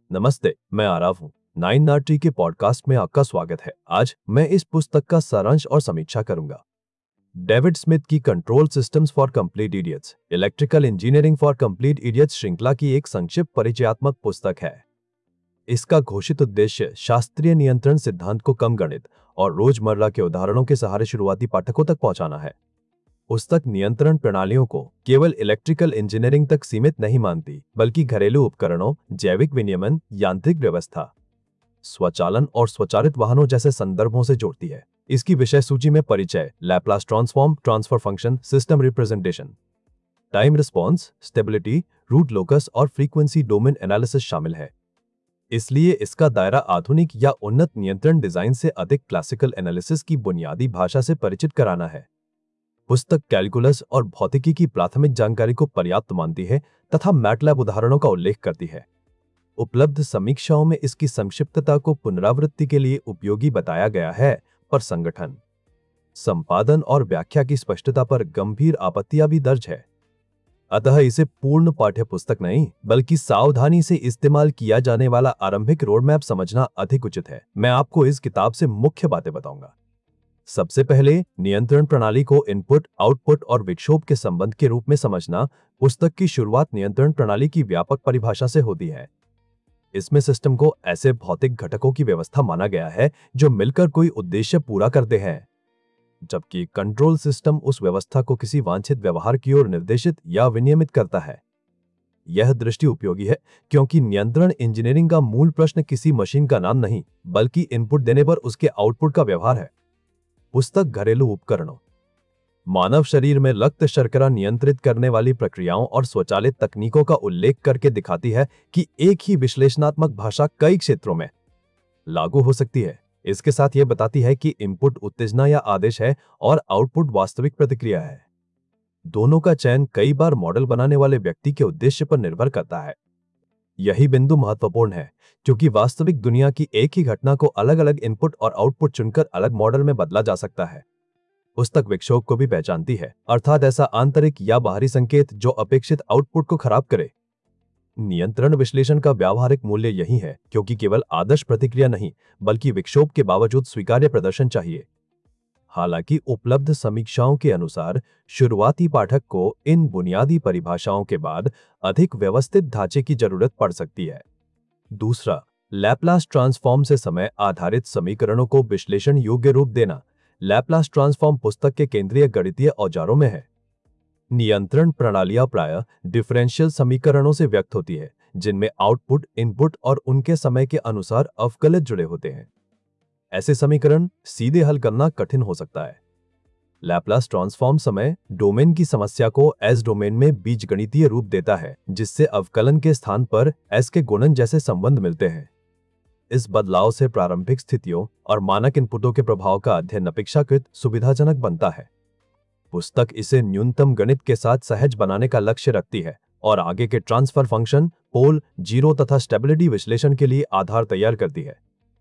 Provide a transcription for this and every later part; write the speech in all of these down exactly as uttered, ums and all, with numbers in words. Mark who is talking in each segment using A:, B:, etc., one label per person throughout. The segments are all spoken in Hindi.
A: नमस्ते, मैं आरव हूँ। नाइन आर टी के पॉडकास्ट में आपका स्वागत है। आज मैं इस पुस्तक का सारांश और समीक्षा करूंगा। डेविड स्मिथ की control systems for complete idiots, electrical engineering for complete idiots श्रृंखला की एक संक्षिप्त परिचयात्मक पुस्तक है। इसका घोषित उद्देश्य शास्त्रीय नियंत्रण सिद्धांत को कम गणित और रोजमर्रा के उदाहरणों के सहारे शुरुआती पाठकों तक पहुंचाना है। पुस्तक नियंत्रण प्रणालियों को केवल इलेक्ट्रिकल इंजीनियरिंग तक सीमित नहीं मानती, बल्कि घरेलू उपकरणों, जैविक विनियमन, यांत्रिक व्यवस्था, स्वचालन और स्वचालित वाहनों जैसे संदर्भों से जोड़ती है। इसकी विषय सूची में परिचय, Laplace transform, transfer function, system representation, time response, stability, root locus और फ्रीक्वेंसी डोमेन एनालिसिस शामिल है। इसलिए इसका दायरा आधुनिक या उन्नत नियंत्रण डिजाइन से अधिक क्लासिकल एनालिसिस की बुनियादी भाषा से परिचित कराना है। पुस्तक कैलकुलस और भौतिकी की प्राथमिक जानकारी को पर्याप्त मानती है तथा मैटलैब उदाहरणों का उल्लेख करती है। उपलब्ध समीक्षाओं में इसकी संक्षिप्तता को पुनरावृत्ति के लिए उपयोगी बताया गया है, पर संगठन, संपादन और व्याख्या की स्पष्टता पर गंभीर आपत्तियां भी दर्ज है। अतः इसे पूर्ण पाठ्य पुस्तक नहीं, बल्कि सावधानी से इस्तेमाल किया जाने वाला आरंभिक रोडमैप समझना अधिक उचित है। मैं आपको इस किताब से मुख्य बातें बताऊंगा। सबसे पहले, नियंत्रण प्रणाली को इनपुट, आउटपुट और विक्षोभ के संबंध के रूप में समझना। पुस्तक की शुरुआत नियंत्रण प्रणाली की व्यापक परिभाषा से होती है। इसमें सिस्टम को ऐसे भौतिक घटकों की व्यवस्था माना गया है जो मिलकर कोई उद्देश्य पूरा करते हैं, जबकि कंट्रोल सिस्टम उस व्यवस्था को किसी वांछित व्यवहार की ओर निर्देशित या विनियमित करता है। यह दृष्टि उपयोगी है क्योंकि नियंत्रण इंजीनियरिंग का मूल प्रश्न किसी मशीन का नाम नहीं, बल्कि इनपुट देने पर उसके आउटपुट का व्यवहार है। पुस्तक घरेलू उपकरणों, मानव शरीर में रक्त शर्करा नियंत्रित करने वाली प्रक्रियाओं और स्वचालित तकनीकों का उल्लेख करके दिखाती है कि एक ही विश्लेषणात्मक भाषा कई क्षेत्रों में लागू हो सकती है। इसके साथ यह बताती है कि इनपुट उत्तेजना या आदेश है और आउटपुट वास्तविक प्रतिक्रिया है। दोनों का चयन कई बार मॉडल बनाने वाले व्यक्ति के उद्देश्य पर निर्भर करता है। यही बिंदु महत्वपूर्ण है, क्योंकि वास्तविक दुनिया की एक ही घटना को अलग अलग इनपुट और आउटपुट चुनकर अलग मॉडल में बदला जा सकता है। पुस्तक विक्षोभ को भी पहचानती है, अर्थात ऐसा आंतरिक या बाहरी संकेत जो अपेक्षित आउटपुट को खराब करे। नियंत्रण विश्लेषण का व्यावहारिक मूल्य यही है, क्योंकि केवल आदर्श प्रतिक्रिया नहीं, बल्कि विक्षोभ के बावजूद स्वीकार्य प्रदर्शन चाहिए। हालांकि उपलब्ध समीक्षाओं के अनुसार शुरुआती पाठक को इन बुनियादी परिभाषाओं के बाद अधिक व्यवस्थित ढांचे की जरूरत पड़ सकती है। दूसरा, लैप्लास ट्रांसफॉर्म से समय आधारित समीकरणों को विश्लेषण योग्य रूप देना। लैप्लास ट्रांसफॉर्म पुस्तक के केंद्रीय गणितीय औजारों में है। नियंत्रण प्रणालियां प्रायः डिफरेंशियल समीकरणों से व्यक्त होती है, जिनमें आउटपुट, इनपुट और उनके समय के अनुसार अवकलित जुड़े होते हैं। ऐसे समीकरण सीधे हल करना कठिन हो सकता है। लैप्लास ट्रांसफॉर्म समय डोमेन की समस्या को एस डोमेन में बीजगणितीय रूप देता है, जिससे अवकलन के स्थान पर एस के गुणन जैसे संबंध मिलते हैं। इस बदलाव से प्रारंभिक स्थितियों और मानक इनपुटों के प्रभाव का अध्ययन अपेक्षाकृत सुविधाजनक बनता है। पुस्तक इसे न्यूनतम गणित के साथ सहज बनाने का लक्ष्य रखती है और आगे के ट्रांसफर फंक्शन, पोल, जीरो तथा स्टेबिलिटी विश्लेषण के लिए आधार तैयार करती है।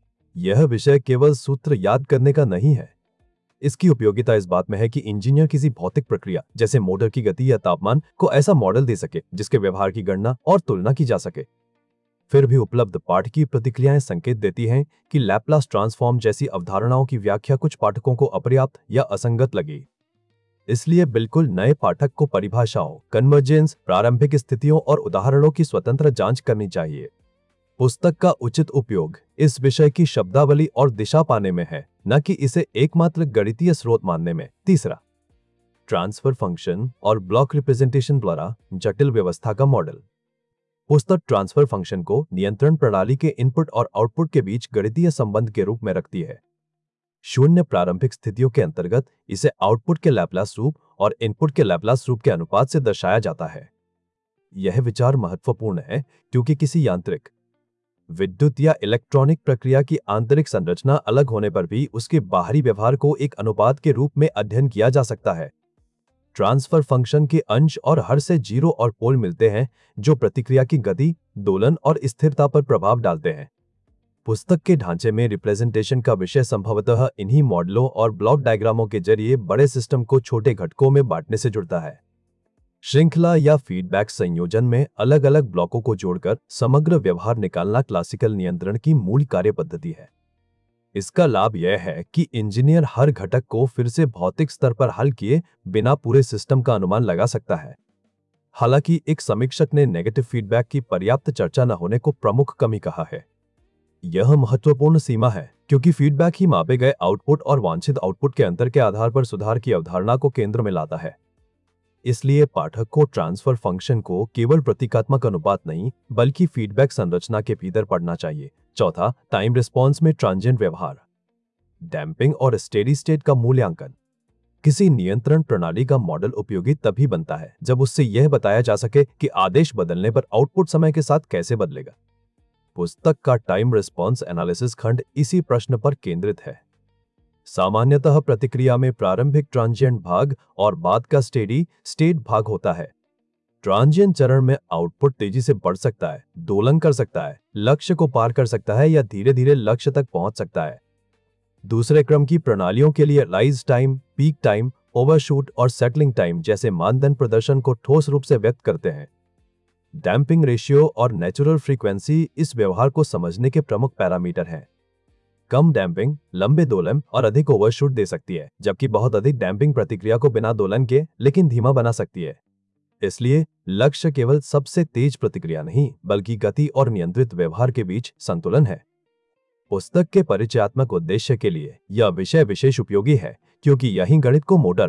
A: यह विषय केवल सूत्र याद करने का नहीं है। इसकी उपयोगिता इस बात में है कि इंजीनियर किसी भौतिक प्रक्रिया जैसे मोटर की गति या तापमान को ऐसा मॉडल दे सके जिसके व्यवहार की गणना और तुलना की जा सके। फिर भी उपलब्ध पाठ की प्रतिक्रियाएं संकेत देती हैं कि लैप्लास ट्रांसफॉर्म जैसी अवधारणाओं की व्याख्या कुछ पाठकों को अपर्याप्त या असंगत लगी। इसलिए बिल्कुल नए पाठक को परिभाषाओं, कन्वर्जेंस, प्रारंभिक स्थितियों और उदाहरणों की स्वतंत्र जांच करनी चाहिए। पुस्तक का उचित उपयोग इस विषय की शब्दावली और दिशा पाने में है, न कि इसे एकमात्र गणितीय स्रोत मानने में। तीसरा, ट्रांसफर फंक्शन और ब्लॉक रिप्रेजेंटेशन द्वारा जटिल व्यवस्था का मॉडल। पुस्तक ट्रांसफर फंक्शन को नियंत्रण प्रणाली के इनपुट और आउटपुट के बीच गणितीय संबंध के रूप में रखती है। शून्य प्रारंभिक स्थितियों के अंतर्गत इसे आउटपुट के लैप्लास रूप और इनपुट के लैप्लास रूप के अनुपात से दर्शाया जाता है। यह विचार महत्वपूर्ण है क्योंकि किसी यांत्रिक, विद्युत या इलेक्ट्रॉनिक प्रक्रिया की आंतरिक संरचना अलग होने पर भी उसके बाहरी व्यवहार को एक अनुपात के रूप में अध्ययन किया जा सकता है। ट्रांसफर फंक्शन के अंश और हर से जीरो और पोल मिलते हैं, जो प्रतिक्रिया की गति, दोलन और स्थिरता पर प्रभाव डालते हैं। पुस्तक के ढांचे में रिप्रेजेंटेशन का विषय संभवतः इन्हीं मॉडलों और ब्लॉक डायग्रामों के जरिए बड़े सिस्टम को छोटे घटकों में बांटने से जुड़ता है। श्रृंखला या फीडबैक संयोजन में अलग अलग ब्लॉकों को जोड़कर समग्र व्यवहार निकालना क्लासिकल नियंत्रण की मूल कार्य पद्धति है। इसका लाभ यह है कि इंजीनियर हर घटक को फिर से भौतिक स्तर पर हल किए बिना पूरे सिस्टम का अनुमान लगा सकता है। हालांकि एक समीक्षक ने नेगेटिव फीडबैक की पर्याप्त चर्चा न होने को प्रमुख कमी कहा है। यह महत्वपूर्ण सीमा है क्योंकि फीडबैक ही मापे गए आउटपुट और वांछित आउटपुट के अंतर के आधार पर सुधार की अवधारणा को केंद्र में लाता है। इसलिए पाठक को ट्रांसफर फंक्शन को केवल प्रतीकात्मक अनुपात नहीं बल्कि फीडबैक संरचना के भीतर पढ़ना चाहिए। चौथा, टाइम रिस्पॉन्स में ट्रांजिएंट व्यवहार, डैम्पिंग और स्टेडी स्टेट का मूल्यांकन। किसी नियंत्रण प्रणाली का मॉडल उपयोगी तभी बनता है जब उससे यह बताया जा सके कि आदेश बदलने पर आउटपुट समय के साथ कैसे बदलेगा। पुस्तक का टाइम रिस्पॉन्स एनालिसिस खंड इसी प्रश्न पर केंद्रित है। सामान्यतः प्रतिक्रिया में प्रारंभिक ट्रांजिएंट भाग और बाद का स्टेडी स्टेट भाग होता है। ट्रांजिएंट चरण में आउटपुट तेजी से बढ़ सकता है, दोलन कर सकता है, लक्ष्य को पार कर सकता है या धीरे धीरे लक्ष्य तक पहुंच सकता है। दूसरे क्रम की प्रणालियों के लिए rise time, peak time, overshoot और सेटलिंग टाइम जैसे मानदंड प्रदर्शन को ठोस रूप से व्यक्त करते हैं। डैम्पिंग रेशियो और नेचुरल फ्रीक्वेंसी इस व्यवहार को समझने के प्रमुख पैरामीटर हैं। कम डैम्पिंग लंबे दोलन और अधिक ओवरशूट दे सकती है, जबकि बहुत अधिक डैम्पिंग प्रतिक्रिया को बिना दोलन के लेकिन धीमा बना सकती है। इसलिए लक्ष्य केवल सबसे तेज प्रतिक्रिया नहीं बल्कि गति और नियंत्रित व्यवहार के बीच संतुलन है। पुस्तक के परिचयात्मक उद्देश्य के लिए यह विषय विशेष उपयोगी है क्योंकि यही गणित को मोटर,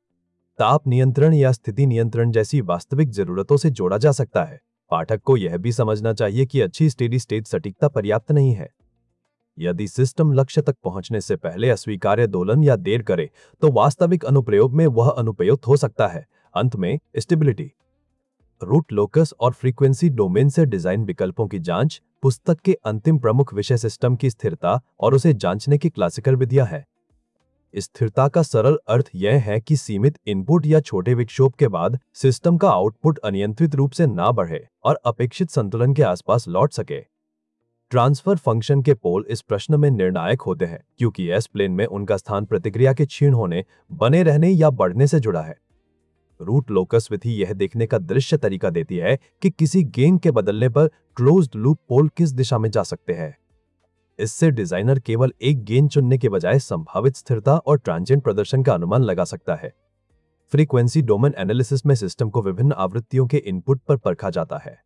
A: ताप नियंत्रण या स्थिति नियंत्रण जैसी वास्तविक जरूरतों से जोड़ा जा सकता है। पाठक को यह भी समझना चाहिए कि अच्छी स्टेडी स्टेट सटीकता पर्याप्त नहीं है। यदि सिस्टम लक्ष्य तक पहुंचने से पहले अस्वीकार्य दोलन या देर करे तो वास्तविक अनुप्रयोग में वह अनुपयुक्त हो सकता है। अंत में स्टेबिलिटी, रूट लोकस और फ्रीक्वेंसी डोमेन से डिजाइन विकल्पों की जांच पुस्तक के अंतिम प्रमुख विषय सिस्टम की स्थिरता और उसे जांचने की क्लासिकल विधियां है। स्थिरता का सरल अर्थ यह है कि सीमित इनपुट या छोटे विक्षोभ के बाद सिस्टम का आउटपुट अनियंत्रित रूप से ना बढ़े और अपेक्षित संतुलन के आसपास लौट सके। ट्रांसफर फंक्शन के पोल इस प्रश्न में निर्णायक होते हैं क्योंकि एस प्लेन में उनका स्थान प्रतिक्रिया के क्षीण होने, बने रहने या बढ़ने से जुड़ा है। रूट लोकस विधि यह देखने का दृश्य तरीका देती है कि किसी गेन के बदलने पर क्लोज्ड लूप पोल किस दिशा में जा सकते हैं। इससे डिजाइनर केवल एक गेन चुनने के बजाय संभावित स्थिरता और ट्रांजिएंट प्रदर्शन का अनुमान लगा सकता है। फ्रीक्वेंसी डोमेन एनालिसिस में सिस्टम को विभिन्न आवृत्तियों के इनपुट पर परखा जाता है।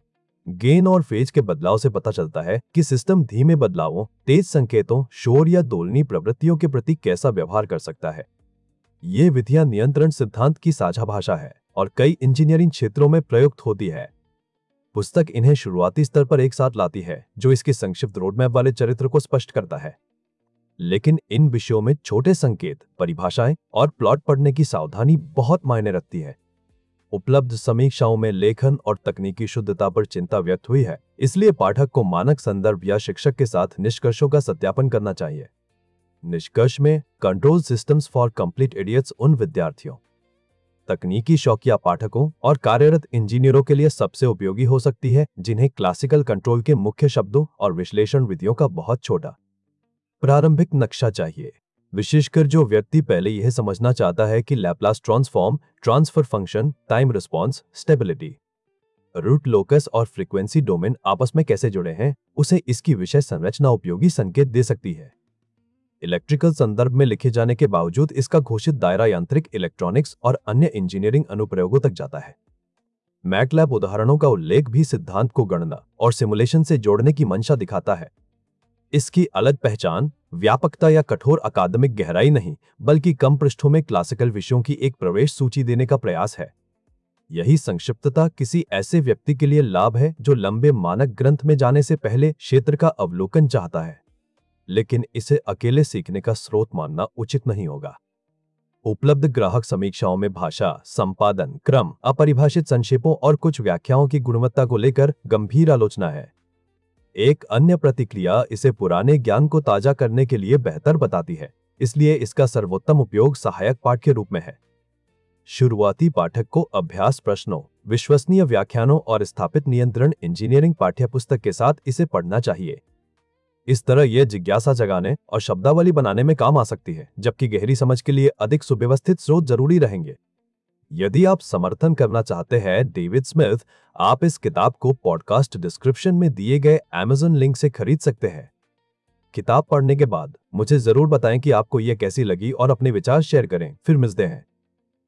A: गेन और फेज के बदलाव से पता चलता है कि सिस्टम धीमे बदलावों, तेज संकेतों, शोर या दोलनी प्रवृत्तियों के प्रति कैसा व्यवहार कर सकता है। ये विधियां नियंत्रण सिद्धांत की साझा भाषा है और कई इंजीनियरिंग क्षेत्रों में प्रयुक्त होती है। पुस्तक इन्हें शुरुआती स्तर पर एक साथ लाती है जो इसके संक्षिप्त रोडमैप वाले चरित्र को स्पष्ट करता है। लेकिन इन विषयों में छोटे संकेत, परिभाषाएं और प्लॉट पढ़ने की सावधानी बहुत मायने रखती है। उपलब्ध समीक्षाओं में लेखन और तकनीकी शुद्धता पर चिंता व्यक्त हुई है, इसलिए पाठक को मानक संदर्भ या शिक्षक के साथ निष्कर्षों का सत्यापन करना चाहिए। निष्कर्ष में control systems for complete idiots उन विद्यार्थियों, तकनीकी शौकिया पाठकों और कार्यरत इंजीनियरों के लिए सबसे उपयोगी हो सकती है जिन्हें क्लासिकल कंट्रोल के मुख्य शब्दों और विश्लेषण विधियों का बहुत छोटा प्रारंभिक नक्शा चाहिए, विशेषकर जो व्यक्ति पहले यह समझना चाहता है कि Laplace transform, transfer function, time response, stability, root locus और फ्रीक्वेंसी डोमेन आपस में कैसे जुड़े हैं, उसे इसकी विषय संरचना उपयोगी संकेत दे सकती है। इलेक्ट्रिकल संदर्भ में लिखे जाने के बावजूद इसका घोषित दायरा यांत्रिक, इलेक्ट्रॉनिक्स और अन्य इंजीनियरिंग अनुप्रयोगों तक जाता है। मैटलैब उदाहरणों का उल्लेख भी सिद्धांत को गणना और सिमुलेशन से जोड़ने की मंशा दिखाता है। इसकी अलग पहचान व्यापकता या कठोर अकादमिक गहराई नहीं बल्कि कम पृष्ठों में क्लासिकल विषयों की एक प्रवेश सूची देने का प्रयास है। यही संक्षिप्तता किसी ऐसे व्यक्ति के लिए लाभ है जो लंबे मानक ग्रंथ में जाने से पहले क्षेत्र का अवलोकन चाहता है, लेकिन इसे अकेले सीखने का स्रोत मानना उचित नहीं होगा। उपलब्ध ग्राहक समीक्षाओं में भाषा, संपादन, क्रम, अपरिभाषित संक्षेपों और कुछ व्याख्याओं की गुणवत्ता को लेकर गंभीर आलोचना है। एक अन्य प्रतिक्रिया इसे पुराने ज्ञान को ताजा करने के लिए बेहतर बताती है, इसलिए इसका सर्वोत्तम उपयोग सहायक पाठ के रूप में है। शुरुआती पाठक को अभ्यास प्रश्नों, विश्वसनीय व्याख्यानों और स्थापित नियंत्रण इंजीनियरिंग पाठ्यपुस्तक के साथ इसे पढ़ना चाहिए। इस तरह यह जिज्ञासा जगाने और शब्दावली बनाने में काम आ सकती है, जबकि गहरी समझ के लिए अधिक सुव्यवस्थित स्रोत जरूरी रहेंगे। यदि आप समर्थन करना चाहते हैं डेविड स्मिथ, आप इस किताब को पॉडकास्ट डिस्क्रिप्शन में दिए गए अमेज़न लिंक से खरीद सकते हैं। किताब पढ़ने के बाद मुझे जरूर बताएं कि आपको यह कैसी लगी और अपने विचार शेयर करें। फिर मिलते हैं।